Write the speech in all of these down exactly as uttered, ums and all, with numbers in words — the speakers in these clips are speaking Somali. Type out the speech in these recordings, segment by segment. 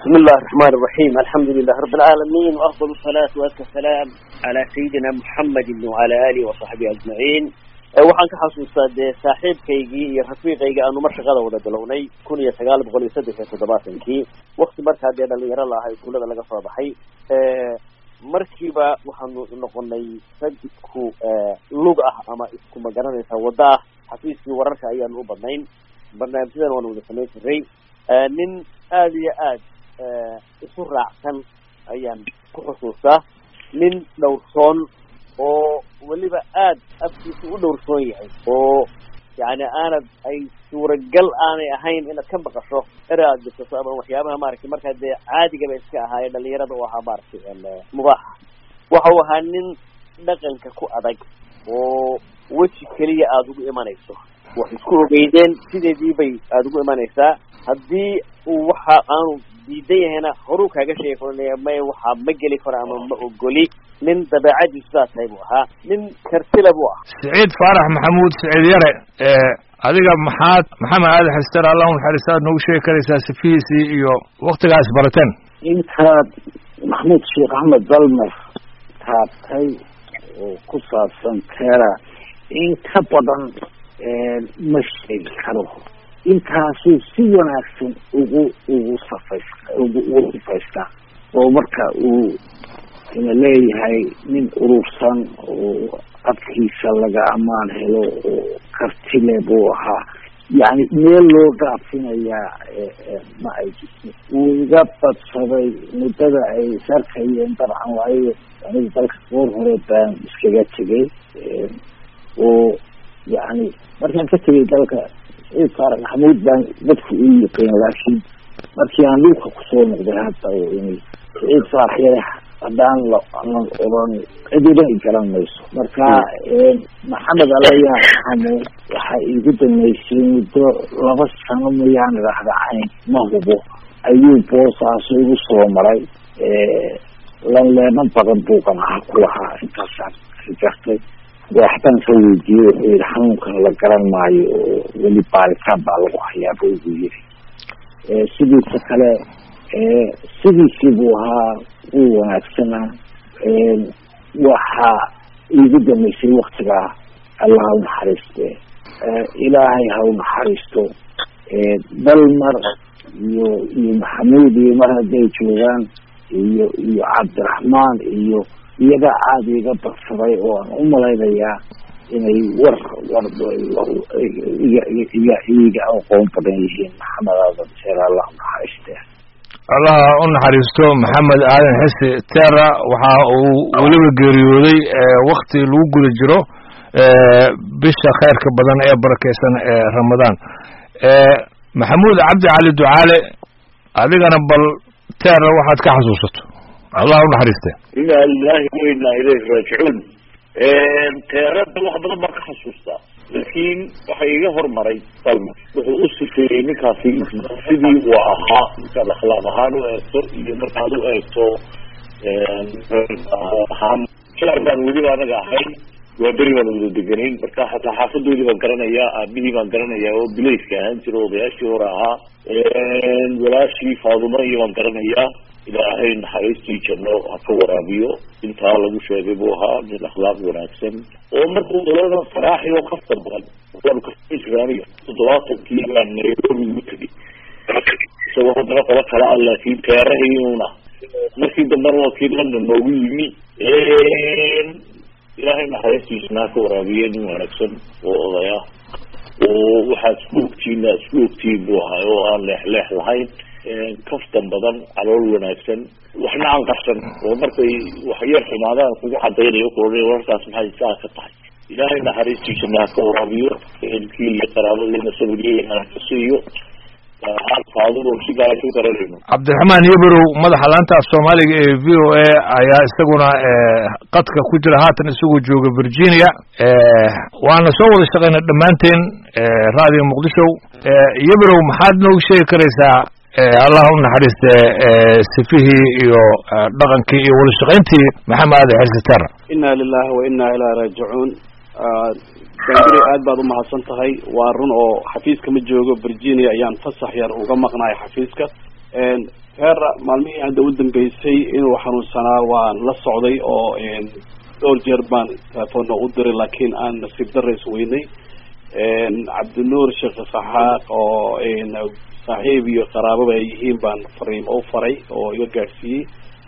بسم الله الرحمن الرحيم الحمد لله رب العالمين وأفضل الصلاة والسلام على سيدنا محمد وعلى آله وصحبه أجمعين. waxaan ka xasuustaa de saaxiibkaygii iyo rafiiqayga aanu mar shaqada wada bilownay kun iyo sagaal boqol iyo saddex iyo toddobaatankii waqti markaa dee dhalinyaro la ahay kuulada laga soo baxay markiiba waxaanu noqonay rag isku lug ah ama isku magaranaysa wada ah xafiiskii wararka ayaanu u badnayn barnaamijyadan waanu wada samayn jiray nin aada iyo aad isu raacsan ayaan ku xusuustaa nin dhowrsoon oo weliba aad afkiisa u dhowrsoon yahay oo yani aanad ay suuragal aanay ahayn inaad ka baqasho ere aad bisato ama waxyaabaha maaragtay markaa dee caadigaba iska ahaaye dhalinyarada u ahaa maaragtay mubaaxa waxa uu ahaa nin dhaqanka ku adag oo weji keliya aada ugu imanayso wax isku ogeydeen sideedii bay aada ugu imanaysaa haddii uu waxa aanu diidan yahayna horuu kaaga sheegi karo may waxaa ma geli karo ama ma ogoli nin dabeecadiisu sidaas tahay buu ahaa nin kartila buu ah. Saciid Faarax Maxamuud Saciid Yare adiga maxaad maxamed aadan xistar allah naxariistaad noogu sheegi karaysaa sifiisii iyo waqtigaas barateen intaad maxamuud sheekh axmed dalmer taabtay oo ku saabsan teera in ka badan ma sheegi karo intaasuu si wanaagsan ugu ugu safaysta ugu ugu sifaystaa oo marka uu ina leeyahay nin urursan oo afkiisa laga ammaan helo oo kartile buu ahaa yani meel loo dhaafinayaa ma ay jirto wuu iga badsaday muddada ay sarkayeen dabcan waayo aniga dalka goor hore baan iskaga tegay oo yani markaan ka tegay dalka saciid faarax maxamuud baan dadku u yiqiin laakiin markii aan dhulka kusoo noqday hadda oo ini saciid faarax yare haddaan la anan oran cidina i garan mayso marka maxamed alaya maxamuud waxaa igu damaysay muddo laba sano mayaan idhaahda cayn ma hubo ayuu boosaaso igu soo maray lanleeman badan buuqan aha ku lahaa intaasaan gartay waxbaan ka weydiiyey wuxuu yihi xanuunkan la garan maayo oo weli baaritaan baa lagu hayaaba ugu yiri sidiisa kale sidiisii buu ahaa wuu wanaagsanaa waxaa iigu damaysay waktigaa allah ha unaxariiste ilaahay ha unaxariisto dalmar iyo iyo maxamuud iyo mar hadday joogaan iyo iyo cabdiraxmaan iyo iyaga caadi iga badsaday oo aan u malaynayaa inay war war iga iga iga aqoon badan yihiin maxamed aadan sheer allah unaxariiste allah u naxariisto maxamed aadan xisi teera waxa uu weliba geeriyooday wakti lagu guda jiro bisha khayrka badan ee barakeysan ee ramadaan maxamuud cabdi cali ducaale adigana bal teera waxaad ka xasuusato allah u naxariiste inaa lilahi wa inaa ilayhi raajicuun teerada wax badan baan ka xasuustaa laakiin waxa iga hormaray dalma wuxuu u sifeeyey ninkaasi sidii uu ahaa markaad akhlaaq ahaan u eegto iyo markaad u eegto ahaan shaar baan weliba anaga ahayn waa beri baan wada deganayn marka hataa xaafadoodii baan garanayaa aabihii baan garanayaa oo bilayska ahaan jira odayaashii hore ahaa walaashii faaduma iyo baan garanayaa ilaahay naxariistii janno ha ka waraabiyo intaa lagu sheegay buu ahaa nin akhlaaq wanaagsan oo markuu daladan faraaxi oo kafta badan waanu kafta jira aniga toddobaatankii baan nairobi ugu tegay isagoo haddana qaba kala ah laakiin teerahiuna markii dambena waa kii london noogu yimi ilaahay naxariistiisana ha ka waraabiye nin wanaagsan oo odaya oo waxaad isku ogtiin aad isku ogtiin buu ahaa oo aan leex leex lahayn kaftan badan calool wanaagsan waxna aan qarsan oo markay wax yar xumaadaan kugu cadaynayo kuoa wararkaas maxay saa ka tahay ilaahay naxariistiisana ha ka waraabiyo ehelkii iyo qaraabadiina sabriyeena ka siiyo cabdiraxmaan yabarow madaxa laanta af soomaaliga ee v o a ayaa isaguna qadka ku jira haatan isagoo jooga virginia waana soo wada shaqeyna dhammaanteen raadiga muqdisho yabarow maxaad noogu sheegi karaysaa allah u naxariiste sifihii iyo dhaqankii iyo wada shaqayntii maxamed aadan xisi teera inaa lilahi wa inaa ilaa raajicuun dangiri aad baad umahadsan tahay waa run oo xafiiska ma joogo virginia ayaan fasax yar uga maqnahay xafiiska teera maalmihii hadda u dambeysay inuu xanuunsanaa waan la socday oo dhowr jeer baan telefoonna u diray laakiin aan nasiib darra isweynay cabdinuur sheekh saxaaq oo saaxiib iyo qaraababa ay yihiin baan fariimo u faray oo iga gaadhsiiyey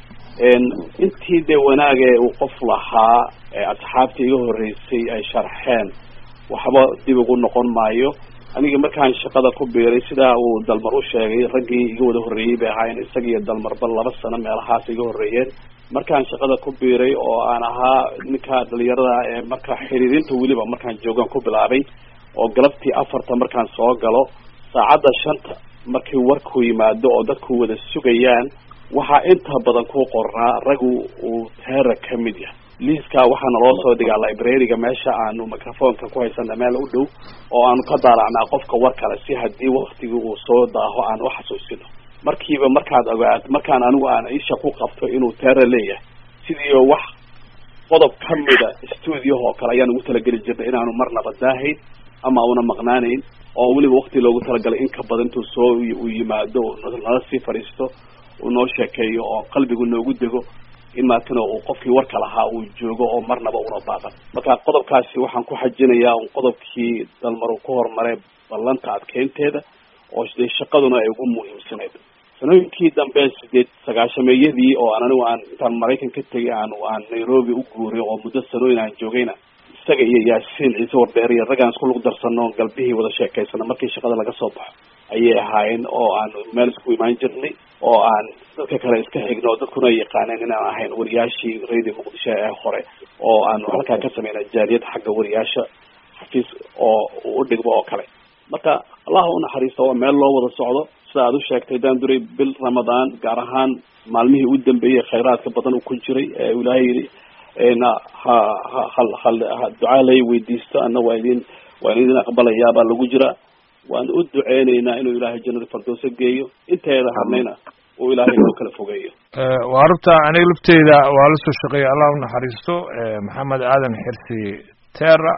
intii dee wanaagee uu qof lahaa asxaabtii iga horreysay ay sharxeen waxba dib ugu noqon maayo aniga markaan shaqada ku biiray sidaa uu dalmar u sheegay raggii iga wada horreeyey bay ahaayeen isaga iyo dalmarba laba sano meelahaas iga horreeyeen markaan shaqada ku biiray oo aan ahaa ninka dhalinyarada ee marka xiriirinta weliba markaan joogaan ku bilaabay oo galabtii afarta markaan soo galo saacadda shanta markii warku yimaado oo dadku wada sugayaan waxaa inta badan ku qornaa ragu uu teera ka mid yahay liiskaa waxaana loo soo dhigaa librariga meesha aanu microfonka ku haysana meel u dhow oo aanu ka daalacnaa qofka war kale si haddii waktigii uu soo daaho aan u xasuusino markiiba markaad ogaad markaan anigu aan isha ku qabto inuu teera leeyahay sidii wax qodob kamida stuudiyaha oo kale ayaan ugu talageli jirnay inaanu marnaba daahayn ama una maqnaanayn oo weliba wakti loogu talagalay in ka badan intuu soo u yimaado nala sii fadhiisto uu noo sheekeeyo oo qalbigu noogu dego in maatana uu qofkii warka lahaa uu joogo oo marnaba una baaqan marka qodobkaasi waxaan ku xajinayaa un qodobkii dalmar uu ku horumaray ballanta adkeynteeda oo dee shaqaduna ay ugu muhiimsanayd sanooyinkii dambe sideed sagaashameeyadii oo aan anigu aan intaan maraykan ka tegay aan aan nairobi u guuray oo muddo sanooyin aan joogayna isaga iyo yaasiin ciise wardheer iyo raggaan isku lug darsano galbihii wada sheekaysana markii shaqada laga soo baxo ayay ahaayeen oo aan meel isku imaan jirnay oo aan dadka kale iska xigno dadkuna yaqaaneen inaan ahayn wariyaashii radio muqdisho ee hore oo aan halkaa ka sameynay jaaliyad xagga wariyaasha xafiis oo u dhigmo oo kale marka allah u naxariisto waa meel loo wada socdo sida aad u sheegtay daan duray bil ramadaan gaar ahaan maalmihii u dambeeyey khayraadka badan uu ku jiray ee ilaahay yidhi na ha ha hal ha ducaa lay weydiisto anna waa idin waa idin aqbalayaa baa lagu jira waan u duceynaynaa inuu ilaahay jannada firdowsa geeyo inteeda hadnayna uu ilaahay noo kala fogeeyo waa rubta aniga lafteyda waa la soo shaqeeyay allah u naxariisto maxamed aadan xirsi teera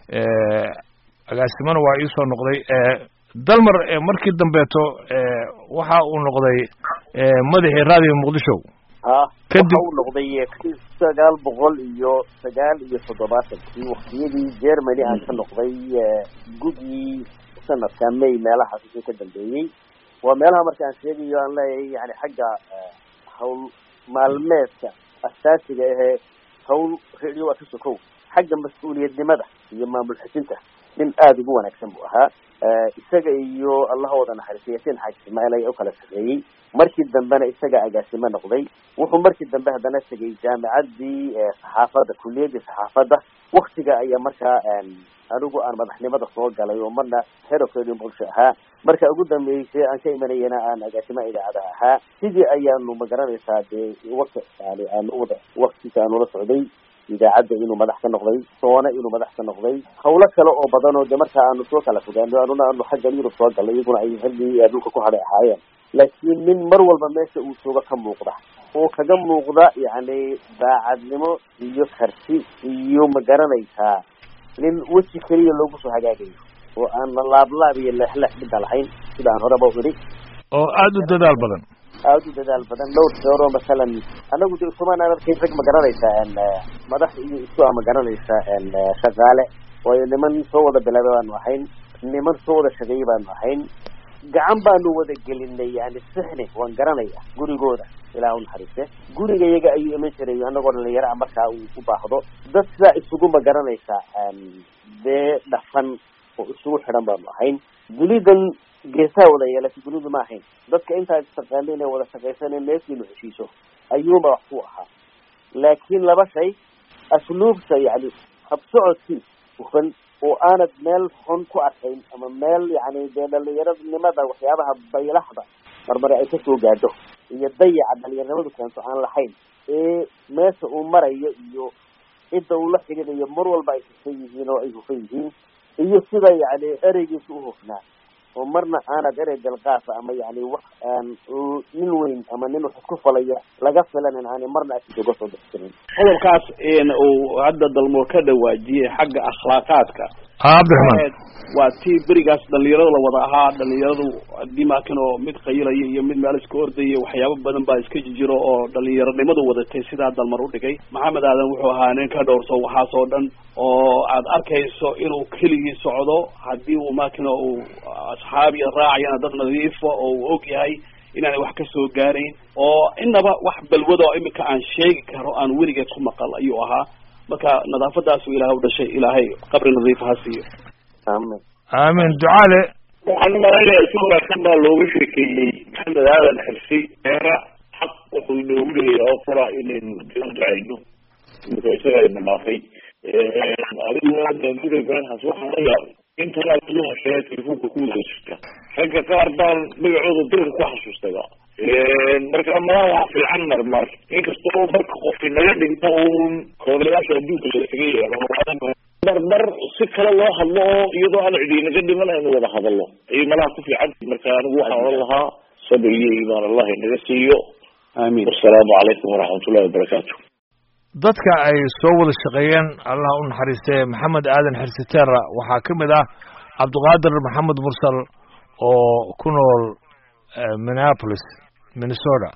agaasimana waa ii soo noqday dalmar markii dambeeto waxa uu noqday madaxii raadiyo muqdisho ha kadib uu noqday sagaal boqol iyo sagaal iyo toddobaatankii waqtiyadii Germany aan ka noqday gudii sanadka May meelaha sidoo ka dambeeyay waa meelaha markaan sheegayo aan leeyahay yani xagga hawl maalmeedka asaasiga ah hawl radio ka sokow xagga mas'uuliyadnimada iyo maamul xasinta nin aad ugu wanaagsan buu ahaa isaga iyo Allah wada naxariistiisa xaj Ismaaciil ay u kala sareeyay markii dambena isaga agaasimo noqday wuxuu markii dambe hadana tagay jaamacadii saxaafadda kulliyadda saxaafadda waqtiga ayaa markaa anigu aan madaxnimada soo galay oo marna herofeedo bulsho ahaa marka ugu dambeysay aan ka imanayna aan agaasimo idaacada ahaa sidii ayaanu magaranaysaa dee waqti yani aan wada waqtiga aan ula socday idaacadda inuu madax ka noqday soona inuu madax ka noqday hawlo kale oo badan oo de marka aanu soo kala fogaano anuna aanu xagga Yurub soo galay iyaguna ay halkii dhulka ku hadhay ahaayeen laakiin min mar walba meesha uu joogo ka muuqda oo kaga muuqda yani daacadnimo iyo karti iyo magaranaysaa nin wajhi kaliya loogu soo hagaagayo oo aan laablaab iyo leexleex midda lahayn sida aan horeba u yidhi oo aad u dadaal badan aad u dadaal badan dhowr jeer oo masalan anagu de Soomaaliya aan arkay rag magaranaysaa madax iyo isku ama garanaysaa shaqaale oo niman soo wada bilaabay baan ahayn niman soo wada shaqeeyay baan ahayn gacan baanu wada gelinay yani sixni waan garanaya gurigooda ilaahu naxariiste gurigayaga ayuu iman jiray anagoo dhalinyaro markaa uu u baahdo dad sidaa isugu ma garanaysaa dee dhafan oo isugu xidhan baanu ahayn gulidan geesaha wada yeelatay gulidu ma ahayn dadka intaa shaqaale inay wada shaqaysaneen neefkiinu heshiiso ayuunba wax ku ahaa laakiin laba shay asluubta yani habsocodkii hufan oo aanad meel xun ku arkayn ama meel yani dee dhalinyaronimada waxyaabaha baylaxda marmare ay ka soo gaadho iyo dayaca dhalinyaronimadu keento aan lahayn ee meesha uu marayo iyo cidda uu la xiginayo mar walba ay hufan yihiin oo ay hufan yihiin iyo sida yani ereygiisa u hufnaa oo marna aanad erey dalqaafa ama yani wax nin weyn ama nin wax isku falaya laga filanin aan marna asiga soo bixin qodobkaas in uu hadda dalmo ka dhawaajiyay xagga akhlaaqaadka cabdiraxmaan waa tii berigaas dhalinyarada la wada ahaa dhalinyaradu dimakan oo mid qayilaya iyo mid meel iska ordaya waxyaabo badan baa iska jiro oo dhalinyaronimadu wadatay sidaa dalmar u dhigay maxamed aadan wuxuu ahaa nin ka dhowrso waxaas oo dhan oo aad arkayso inuu keligii socdo haddii uu makina uu asxaabi raacayana dad nadiifa oo uu og yahay inaanay wax kasoo gaarayn oo inaba wax balwada oo imika aan sheegi karo aan weligeed ku maqal ayuu ahaa marka nadaafadaasu ilaahay u dhashay ilaahay qabri nadiif ha siiyo aamin aamin ducaale waxaan umalaynaya si wanaagsan baa looga sheekeeyey maxamed aadan xirsi eera xaq wuxuu inoogu leeyahay oo fura inaynu u ducayno marka isaga ina dhaafay adigu daanduray branhas waxaan la yaabay intanaa kuwa hashee telefoonka ku wada jirta ragga qaar baan magacooda dirka ku xasuustayba marka malaha waa fiican marmar inkastoo marka qofki naga dhinta uun koolayaasha adduunka lasaga yeelo marmar si kale loo hadlo oo iyadoo aan cidi naga dhiman aynu wada hadallo ayay malaha ku fiican marka anigu waxaan oran lahaa sabir iyo iimaan allah inaga siiyo aamin wasalaamu calaykum waraxmatullahi wabarakaatu dadka ay soo wada shaqeeyeen allah u naxariistay maxamed aadan xirsi teera waxaa ka mid ah cabdiqaadir maxamed mursal oo ku nool minneapolis minnesota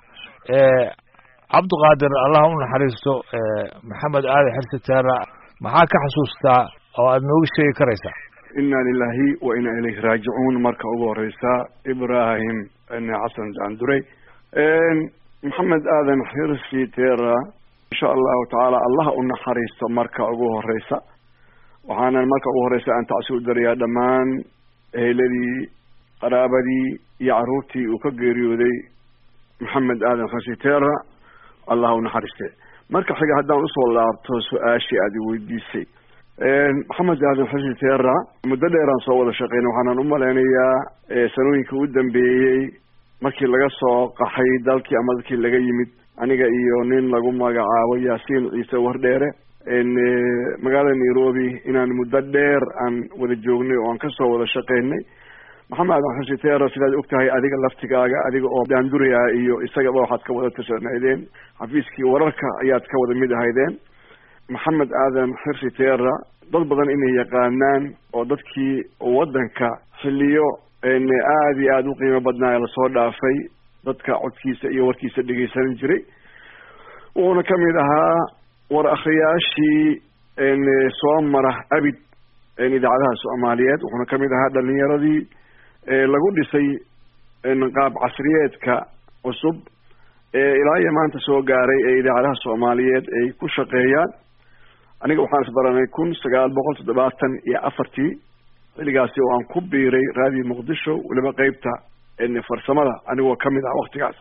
cabdiqaadir allah u naxariisto maxamed aadan xirsi teera maxaa ka xasuustaa oo aad nooga sheegi karaysaa inna lillahi wa inna ilayhi raajicuun marka ugu horeysa ibrahim xasan daanduray maxamed aadan xirsi teera insha allahu tacaala allah u naxariisto marka ugu horeysa waxaanan marka ugu horeysa aan tacsi u darayaa dhammaan eheladii qaraabadii iyo caruurtii uu ka geeriyooday maxamed aadan xirsi teera allah u naxariiste marka xiga haddaan usoo laabto su-aashii aad i weydiisay maxamed aadan xirsi teera muddo dheeraan soo wada shaqeynay waxaanan umaleynayaa sanooyinka u dambeeyey markii laga soo qaxay dalkii ama dadkii laga yimid aniga iyo nin lagu magacaabo yaasiin ciise wardheere magaalada nairobi inaan muddo dheer aan wada joognay oo aan kasoo wada shaqeynay maxamed aadan xirsi teera sidaad og tahay adiga laftigaaga adiga oo daanduri ah iyo isagaba waxaad ka wada tirsanaydeen xafiiskii wararka ayaad ka wada mid ahaydeen maxamed aadan xirsi teera dad badan inay yaqaanaan oo dadkii waddanka xilliyo aada iyo aada u qiimo badnaa lasoo dhaafay dadka codkiisa iyo warkiisa dhegeysanan jiray wuxuuna kamid ahaa war akhriyaashii soo mara abid idaacadaha soomaaliyeed wuxuuna kamid ahaa dhalinyaradii lagu dhisay qaab casriyeedka cusub ee ilaa iyo maanta soo gaaray ee idaacadaha soomaaliyeed ay ku shaqeeyaan aniga waxaan isbaranay kun sagaal boqol toddobaatan iyo afartii xilligaasi oo aan ku biiray raadiyo muqdisho weliba qeybta farsamada anigoo kamid ah waktigaas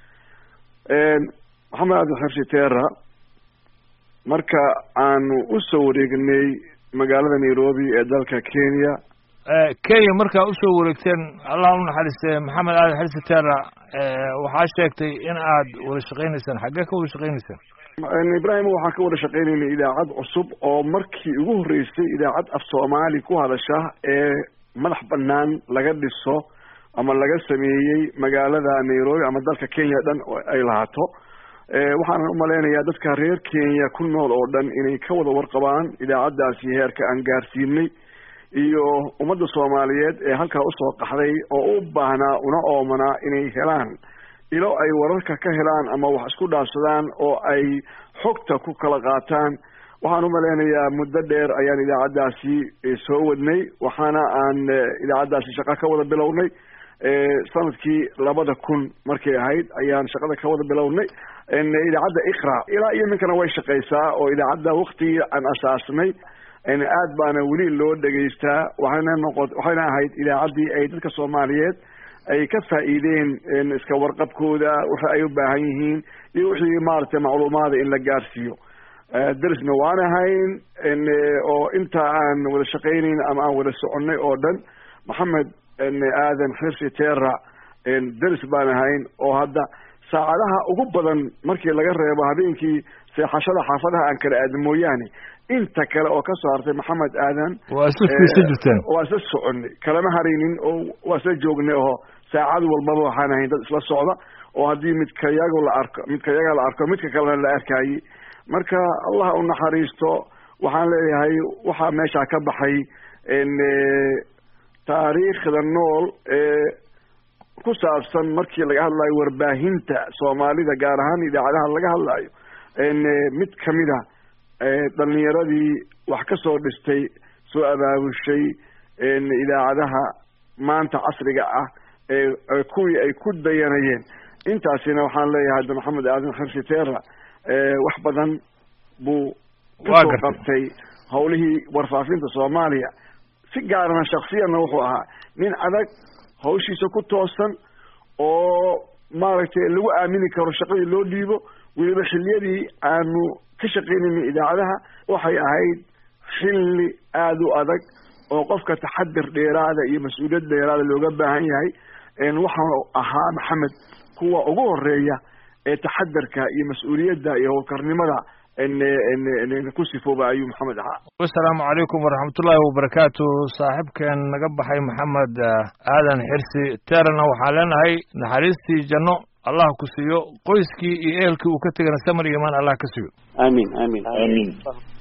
maxamed aadan xirsi teera marka aanu usoo wareegnay magaalada nairobi ee dalka kenya kenya markaa usoo wareegteen allah u naxariiste maxamed aadan xirsi teera waxaa sheegtay in aad wada shaqeyneysaan xaggee ka wada shaqeyneysaan ibrahim waxaan ka wada shaqeynaynay idaacad cusub oo markii ugu horreysay idaacad af soomaali ku hadasha ee madax banaan laga dhiso ama laga sameeyey magaalada nairobi ama dalka kenya dhan ay lahaato waxaanan umaleynayaa dadka reer kenya ku nool oo dhan inay ka wada warqabaan idaacaddaasi heerka aan gaarsiinay iyo ummadda soomaaliyeed ee halkaa usoo qaxday oo u baahnaa una oomanaa inay helaan ilo ay wararka ka helaan ama wax isku dhaafsadaan oo ay xogta ku kala qaataan waxaan umaleynayaa muddo dheer ayaan idaacaddaasi soo wadnay waxaana aan idaacaddaasi shaqa ka wada bilownay sanadkii labada kun markay ahayd ayaan shaqada ka wada bilownay idaacadda iqra ilaa iyo iminkana way shaqeysaa oo idaacadda waktigii aan asaasnay aad baana weli loo dhegeystaa waxayna noqo waxayna ahayd idaacaddii ay dadka soomaaliyeed ay ka faa'iideen iska warqabkooda waxa ay u baahan yihiin iyo wixii maaragtay macluumaada in la gaarsiiyo darisna waan ahayn oo inta aan wada shaqeynayn ama aan wada soconay oo dhan maxamed aadan xirsi teera daris baan ahayn oo hadda saacadaha ugu badan markii laga reebo habeenkii seexashada xaafadaha aan kala aadin mooyaane inta kale oo kasoo hartay maxamed aadan waa isla fiirsan jirteen waa isla soconay kalama haraynin oo waa isla joognay oo saacad walbaba waxaan ahayn dad isla socda oo haddii midka yago la arko midka yaga la arko midka kalena la arkayay marka allah u naxariisto waxaan leeyahay waxaa meeshaa ka baxay taariikhda nool ee ku saabsan markii laga hadlayo warbaahinta soomaalida gaar ahaan idaacadaha laga hadlayo mid kamid a dhalinyaradii wax ka soo dhistay soo abaabushay idaacadaha maanta casriga ah ee kuwii ay ku dayanayeen intaasina waxaan leeyahay hadda maxamed aadan xirsi teera wax badan buu kasoo qabtay hawlihii warfaafinta soomaaliya si gaarana shaksiyana wuxuu ahaa nin adag hawshiisa ku toosan oo maaragtay lagu aamini karo shaqadii loo dhiibo weliba xilliyadii aanu ka shaqaynayna idaacadaha waxay ahayd xilli aada u adag oo qofka taxadir dheeraada iyo mas-uuliyad dheeraada looga baahan yahay waxaanu ahaa maxamed kuwa ugu horeeya ee taxadarka iyo mas-uuliyadda iyo howlkarnimada ku sifooba ayuu maxamed ahaa. Assalaamu calaykum waraxmatullaahi wabarakaatu. saaxiibkeen naga baxay maxamed aadan xirsi teerana waxaan leenahay naxariistii janno allah ku siiyo qoyskii iyo ehelkii uu ka tegana samir iyo imaan allah ka siiyo. amiin amiin amiin.